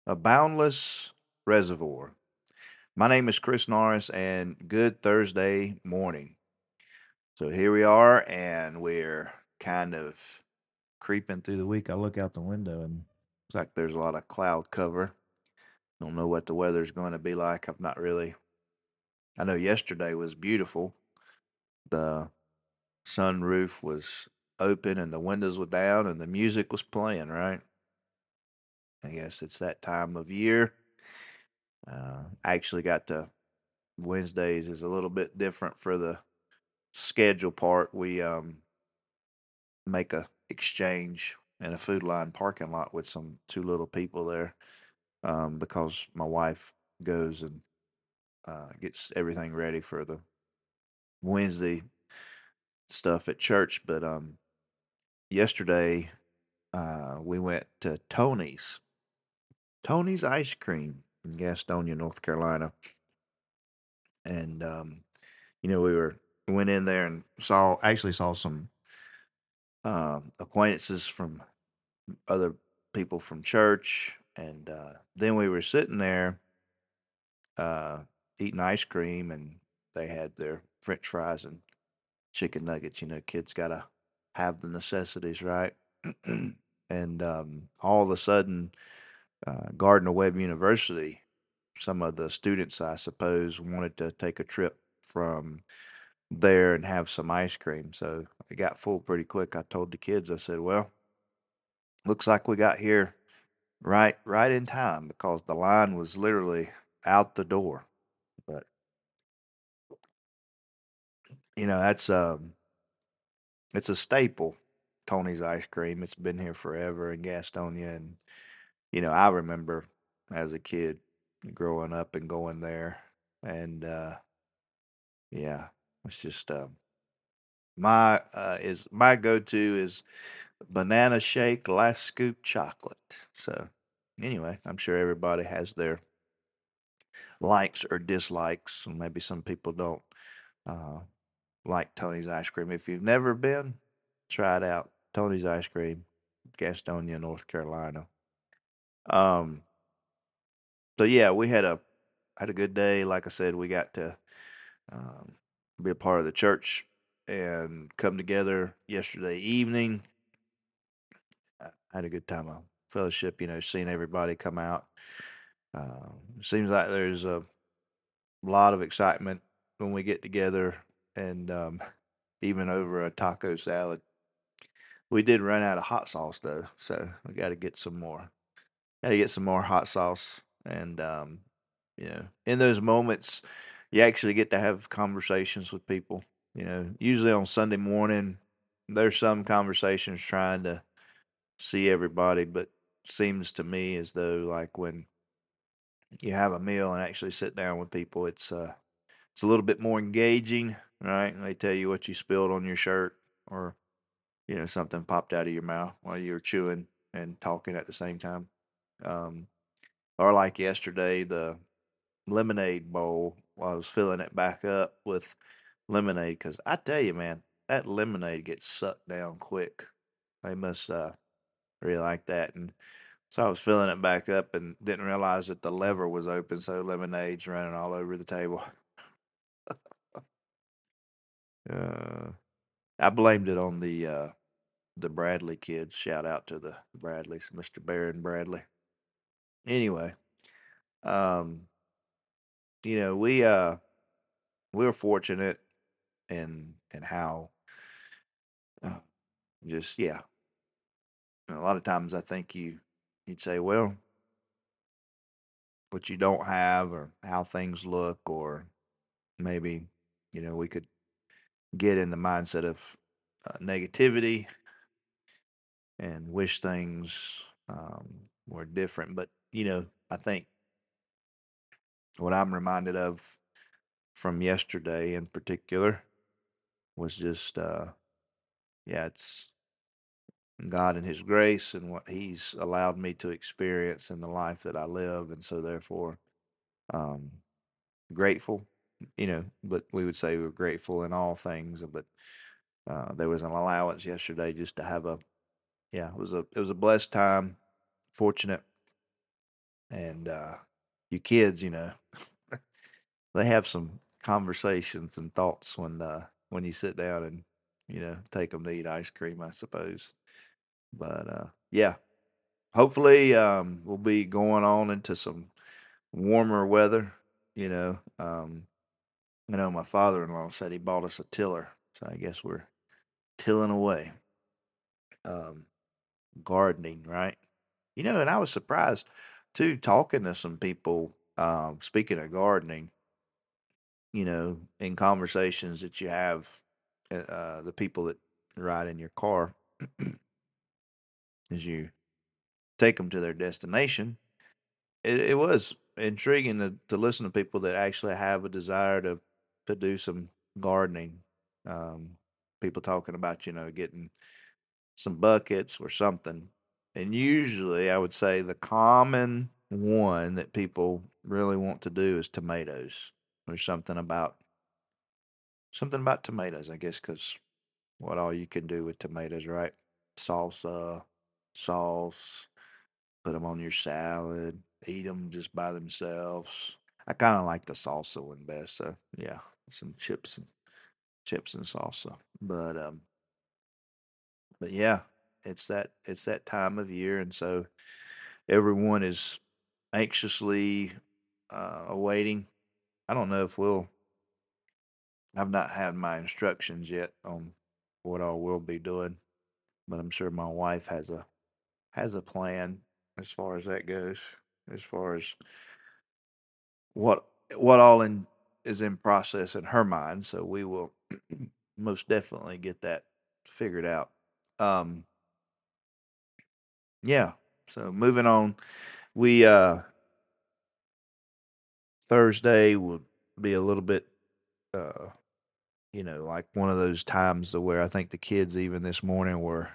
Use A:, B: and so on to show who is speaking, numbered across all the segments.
A: A Boundless Reservoir. My name is Chris Norris, and good Thursday morning. So here we are, and we're kind of creeping through the week. I look out the window, and it's like there's a lot of cloud cover. Don't know what the weather's going to be like. I've not really. I know yesterday was beautiful. The sunroof was open, and the windows were down, and the music was playing, right? I guess it's that time of year. I actually got to Wednesdays is a little bit different for the schedule part. We make a exchange in a Food Line parking lot with some two little people there because my wife goes and gets everything ready for the Wednesday stuff at church. But yesterday we went to Tony's Ice Cream in Gastonia, North Carolina, and we went in there and saw some acquaintances from other people from church, and then we were sitting there uh, eating ice cream, and they had their French fries and chicken nuggets. You know, kids gotta have the necessities, right? And all of a sudden, Gardner Webb University, some of the students, I suppose, wanted to take a trip from there and have some ice cream. So it got full pretty quick. I told the kids, I said, "Well, looks like we got here right in time because the line was literally out the door." But that's it's a staple. Tony's ice cream. It's been here forever in Gastonia, and I remember as a kid growing up and going there, and yeah, it's just my go to is banana shake, last scoop chocolate. So anyway, I'm sure everybody has their likes or dislikes, and maybe some people don't uh, like Tony's ice cream. If you've never been, try it out. Tony's ice cream, Gastonia, North Carolina. Um, so yeah, we had a good day. Like I said, we got to um, be a part of the church and come together yesterday evening. I had a good time of fellowship. Seeing everybody come out. Seems like there's a lot of excitement when we get together, and even over a taco salad. We did run out of hot sauce though, so we got to get some more. Got to get some more hot sauce, and in those moments, you actually get to have conversations with people. Usually on Sunday morning, there's some conversations trying to see everybody, but seems to me as though like when you have a meal and actually sit down with people, it's a little bit more engaging, right? They tell you what you spilled on your shirt, or something popped out of your mouth while you were chewing and talking at the same time. Um, or like yesterday, the lemonade bowl, I was filling it back up with lemonade because I tell you, man, that lemonade gets sucked down quick. They must really like that. And so I was filling it back up and didn't realize that the lever was open, so lemonade's running all over the table. Uh, I blamed it on the Bradley kids. Shout out to the Bradleys, Mr. Bear and Bradley. Anyway, um, we were fortunate in how uh, just yeah. A lot of times I think you'd say, well, what you don't have or how things look, or maybe we could get in the mindset of negativity and wish things were different. But I think what I'm reminded of from yesterday in particular was just yeah, it's God and his grace and what he's allowed me to experience in the life that I live, and so therefore um grateful, but we would say we're grateful in all things. But there was an allowance yesterday just to have a yeah, it was a blessed time, fortunate, And you kids, they have some conversations and thoughts when you sit down and take them to eat ice cream, I suppose. But yeah, hopefully we'll be going on into some warmer weather. You know, um, my father-in-law said he bought us a tiller, so I guess we're tilling away, um, gardening, right? And I was surprised too, talking to some people. Speaking of gardening, in conversations that you have, the people that ride in your car as you take them to their destination, it was intriguing to listen to people that actually have a desire to do some gardening. Um, People talking about getting some buckets or something, and usually I would say the common one that people really want to do is tomatoes. There's something about tomatoes, I guess, because what all you can do with tomatoes, right? Salsa, sauce, put them on your salad, eat them just by themselves. I kind of like the salsa one best. So yeah, some chips and salsa. But yeah, it's that time of year, and so everyone is anxiously awaiting. I don't know if we'll. I've not had my instructions yet on what all we'll be doing, but I'm sure my wife has a plan as far as that goes. As far as what what all in is in process in her mind, so we will most definitely get that figured out. Um, yeah. So moving on, we Thursday will be a little bit uh like one of those times to where I think the kids even this morning were,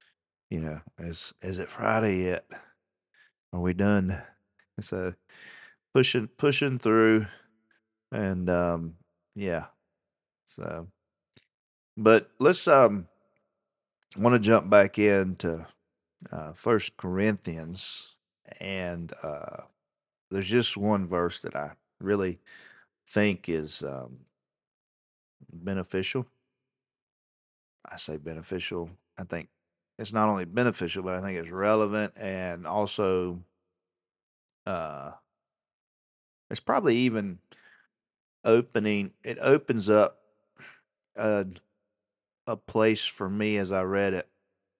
A: is it Friday yet? Are we done? So pushing through, and yeah. So, but let's want to jump back into First Corinthians, and there's just one verse that I really think is beneficial. I say beneficial. I think it's not only beneficial, but I think it's relevant, and also uh, it's probably even opening. It opens up a a place for me as I read it.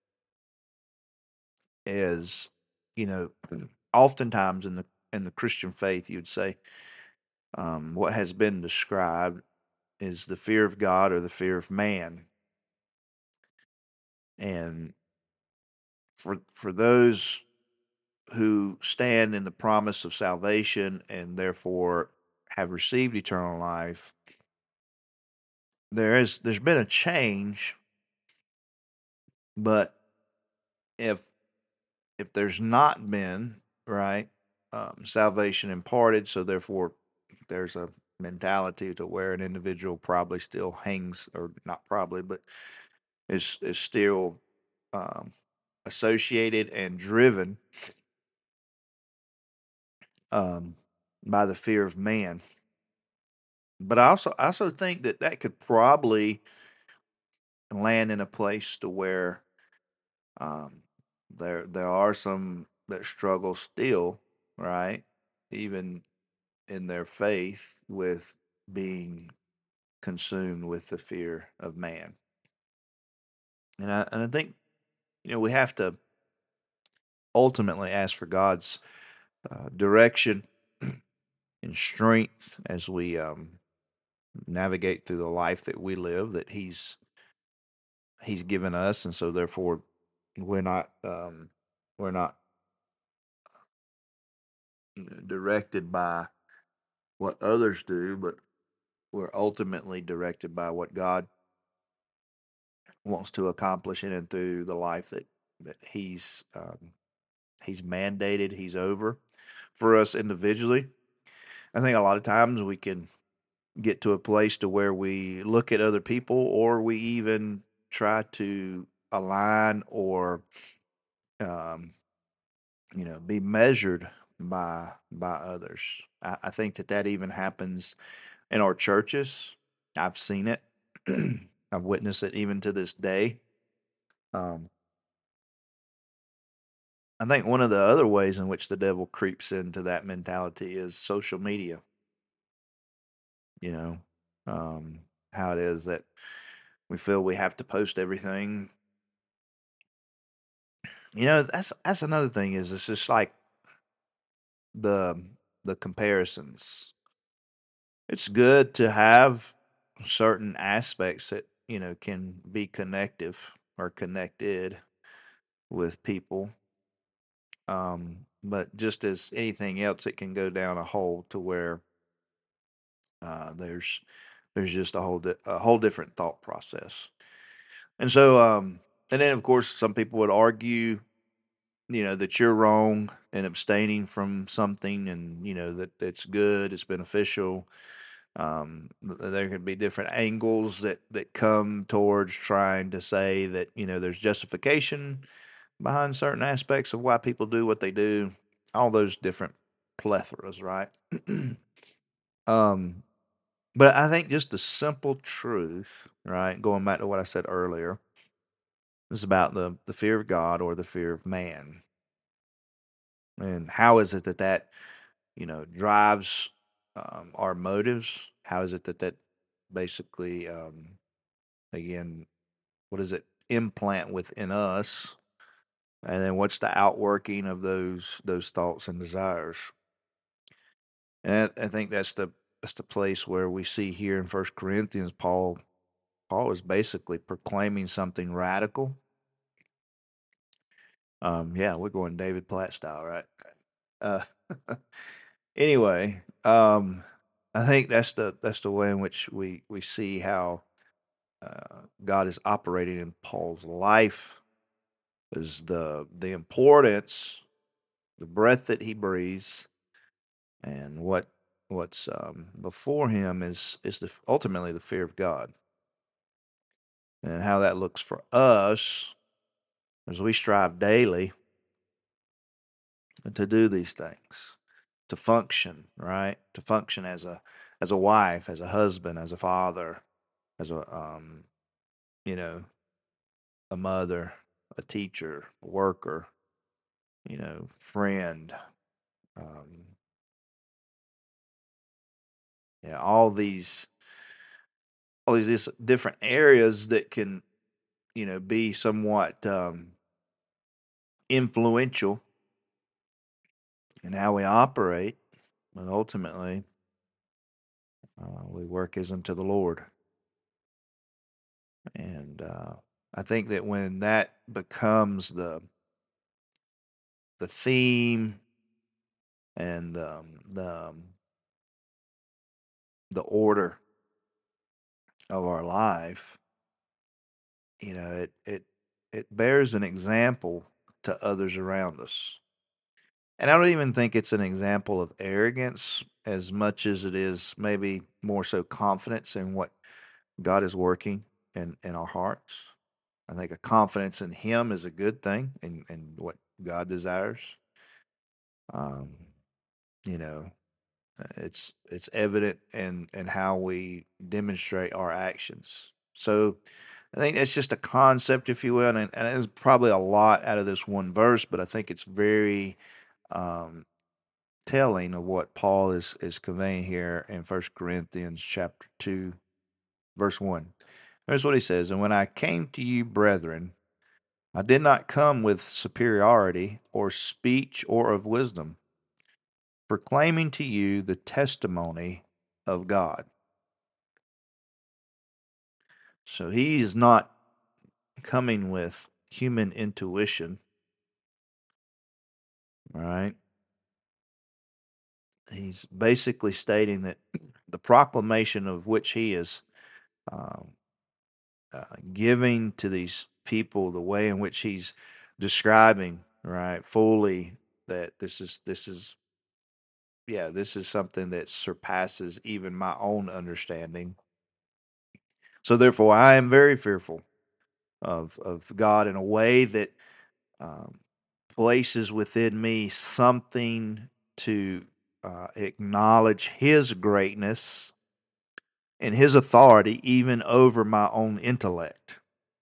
A: Is you know, oftentimes in the Christian faith, you'd say what has been described is the fear of God or the fear of man, and for those who stand in the promise of salvation and therefore have received eternal life, there's been a change, but if there's not been, right, salvation imparted, so therefore there's a mentality to where an individual probably still hangs, or not probably, but is still um, associated and driven um, by the fear of man. But I also think that could probably land in a place to where um, there are some that struggle still, right? Even in their faith with being consumed with the fear of man. And I think we have to ultimately ask for God's direction and strength as we navigate through the life that we live, that He's given us, and so therefore we're not um, we're not directed by what others do, but we're ultimately directed by what God wants to accomplish in and through the life that He's mandated, He's over for us individually. I think a lot of times we can get to a place to where we look at other people, or we even try to align or um, be measured by others. I think that even happens in our churches. I've seen it. I've witnessed it even to this day. Um, I think one of the other ways in which the devil creeps into that mentality is social media. You know, um, how it is that we feel we have to post everything. That's another thing is it's just like the the comparisons. It's good to have certain aspects that can be connective or connected with people. But just as anything else, it can go down a hole to where there's just a whole different thought process. And so, and then of course, some people would argue, that you're wrong in abstaining from something, and that it's good, it's beneficial. There could be different angles that come towards trying to say that there's justification behind certain aspects of why people do what they do. All those different plethoras, right? um, but I think just the simple truth, right? Going back to what I said earlier, is about the fear of God or the fear of man, and how is it that drives our motives? How is it that basically, again, what does it implant within us? And then what's the outworking of those thoughts and desires? And I think that's the place where we see here in First Corinthians, Paul is basically proclaiming something radical. Yeah, we're going David Platt style, right? Uh, anyway, I think that's the way in which we see how God is operating in Paul's life, is the importance, the breath that he breathes, and what's before him is ultimately the fear of God, and how that looks for us as we strive daily to do these things, to function, right? To function as a wife, as a husband, as a father, as you know, a mother, a teacher, a worker, friend. Um, yeah, all these different areas that can, be somewhat influential in how we operate, but ultimately, we work as unto the Lord. And I think that when that becomes the theme and the order of our life, it bears an example to others around us. And I don't even think it's an example of arrogance as much as it is maybe more so confidence in what God is working in our hearts. I think a confidence in Him is a good thing, and what God desires. Um, you know, it's evident in how we demonstrate our actions. So I think that's just a concept, if you will, and there's probably a lot out of this one verse, but I think it's very um, telling of what Paul is conveying here in First Corinthians chapter 2, verse 1. Here's what he says: "And when I came to you, brethren, I did not come with superiority or speech or of wisdom, proclaiming to you the testimony of God." So he is not coming with human intuition, right? He's basically stating that the proclamation of which he is um, giving to these people, the way in which he's describing, right, fully, that this is something that surpasses even my own understanding. So therefore, I am very fearful of God in a way that um, places within me something. to acknowledge His greatness and His authority even over my own intellect.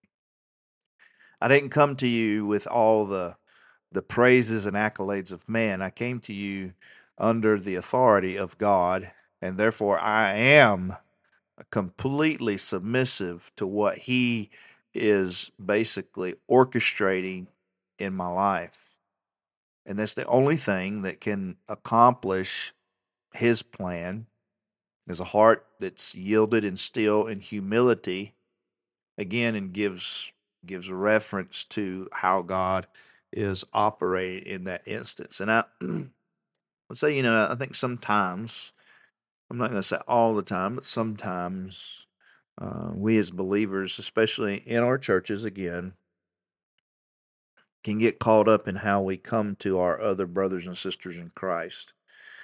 A: I didn't come to you with all the praises and accolades of man. I came to you under the authority of God, and therefore I am completely submissive to what He is basically orchestrating in my life. And that's the only thing that can accomplish His plan is a heart that's yielded and still in humility again, and gives reference to how God is operating in that instance. And I would say, I think sometimes, I'm not going to say all the time, but sometimes we as believers, especially in our churches, again, can get caught up in how we come to our other brothers and sisters in Christ.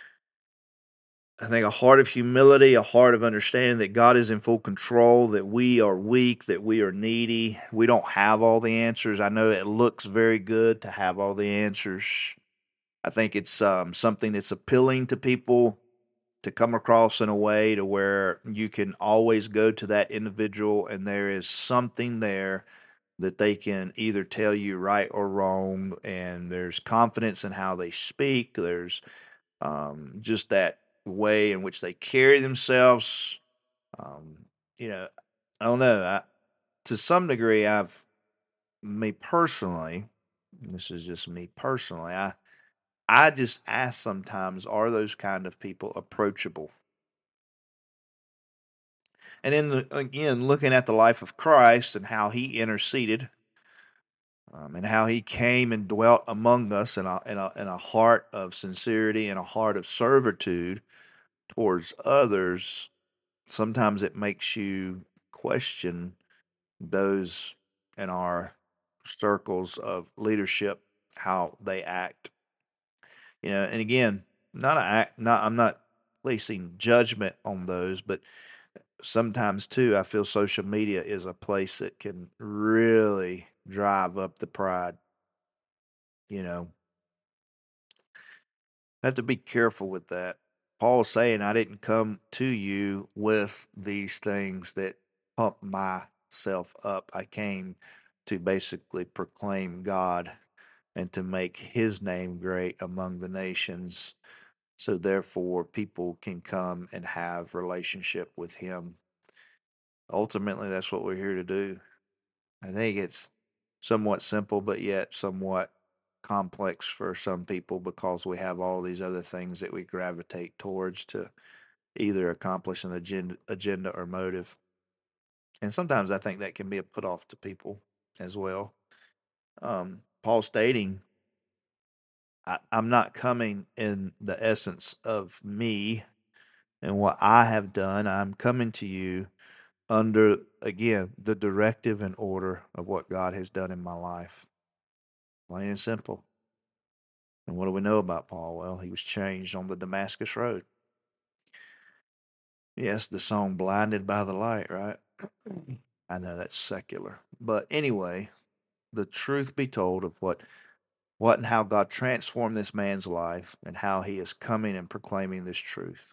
A: I think a heart of humility, a heart of understanding that God is in full control, that we are weak, that we are needy. We don't have all the answers. I know it looks very good to have all the answers. I think it's something that's appealing to people to come across in a way to where you can always go to that individual and there is something there that they can either tell you right or wrong, and there's confidence in how they speak. There's just that way in which they carry themselves. Um, you know, I don't know. To some degree, me personally, this is just me personally, I just ask sometimes, are those kind of people approachable? And then again, looking at the life of Christ and how He interceded, and how He came and dwelt among us in a heart of sincerity and a heart of servitude towards others, sometimes it makes you question those in our circles of leadership, how they act. And again, I'm not placing judgment on those, but sometimes too, I feel social media is a place that can really drive up the pride. You know, have to be careful with that. Paul's saying, I didn't come to you with these things that pump myself up. I came to basically proclaim God and to make His name great among the nations. So therefore, people can come and have relationship with Him. Ultimately, that's what we're here to do. I think it's somewhat simple, but yet somewhat complex for some people because we have all these other things that we gravitate towards to either accomplish an agenda or motive. And sometimes I think that can be a put off to people as well. Paul stating, I'm not coming in the essence of me and what I have done. I'm coming to you under, again, the directive and order of what God has done in my life. Plain and simple. And what do we know about Paul? Well, he was changed on the Damascus Road. Yes, the song Blinded by the Light, right? I know that's secular. But anyway, the truth be told of what and how God transformed this man's life and how he is coming and proclaiming this truth.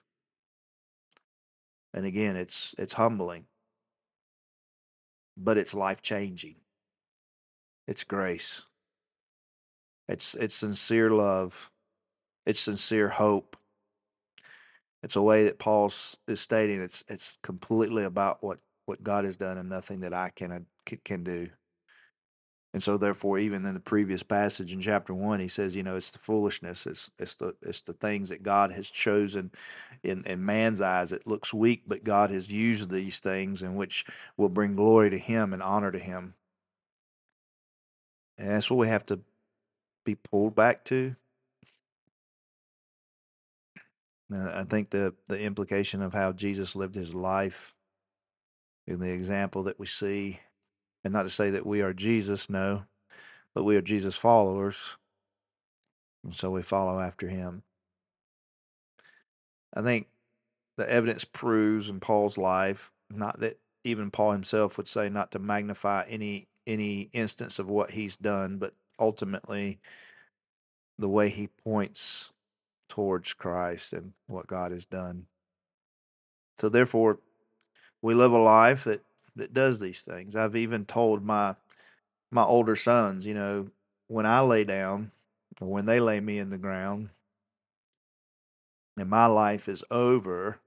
A: And again, it's humbling, but it's life changing. It's grace. It's sincere love. It's sincere hope. It's a way that Paul is stating it's completely about what God has done and nothing that I can do. And so, therefore, even in the previous passage in chapter 1, he says, it's the foolishness, it's the things that God has chosen. In man's eyes, it looks weak, but God has used these things in which will bring glory to Him and honor to Him. And that's what we have to be pulled back to. I think the implication of how Jesus lived His life in the example that we see, and not to say that we are Jesus, no, but we are Jesus followers, and so we follow after Him. I think the evidence proves in Paul's life, not that even Paul himself would say not to magnify any instance of what he's done, but ultimately the way he points towards Christ and what God has done. So therefore, we live a life that does these things. I've even told my older sons, when I lay down or when they lay me in the ground and my life is over,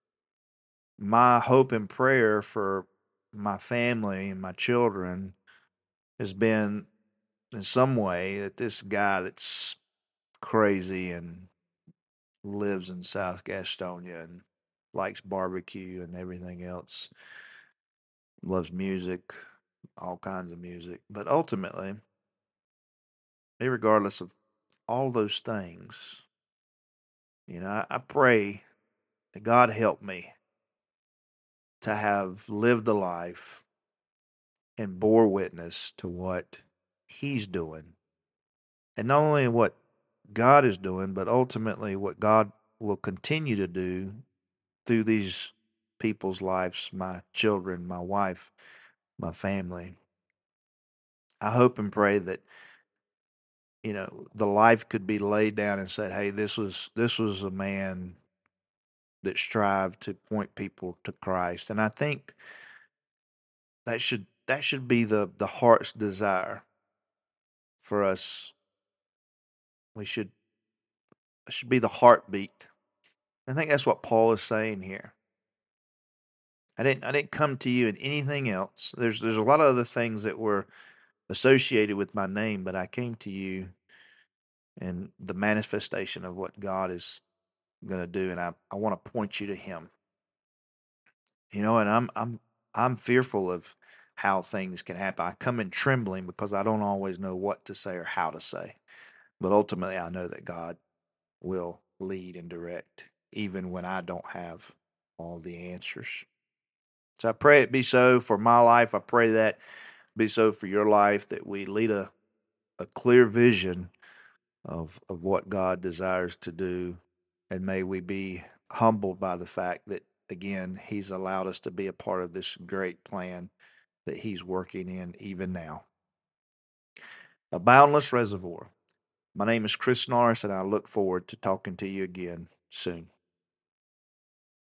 A: my hope and prayer for my family and my children has been in some way that this guy that's crazy and lives in South Gastonia and likes barbecue and everything else, loves music, all kinds of music. But ultimately, regardless of all those things, I pray that God help me to have lived a life and bore witness to what He's doing. And not only what God is doing, but ultimately what God will continue to do through these people's lives, my children, my wife, my family. I hope and pray that the life could be laid down and said, "Hey, this was a man that strived to point people to Christ." And I think that should be the heart's desire for us. We should it should be the heartbeat. I think that's what Paul is saying here. I didn't come to you in anything else. There's a lot of other things that were associated with my name, but I came to you in the manifestation of what God is going to do, and I want to point you to Him. And I'm fearful of how things can happen. I come in trembling because I don't always know what to say or how to say. But ultimately, I know that God will lead and direct, even when I don't have all the answers. So I pray it be so for my life. I pray that be so for your life, that we lead a clear vision of what God desires to do. And may we be humbled by the fact that, again, He's allowed us to be a part of this great plan that He's working in even now. A Boundless Reservoir. My name is Chris Norris, and I look forward to talking to you again soon.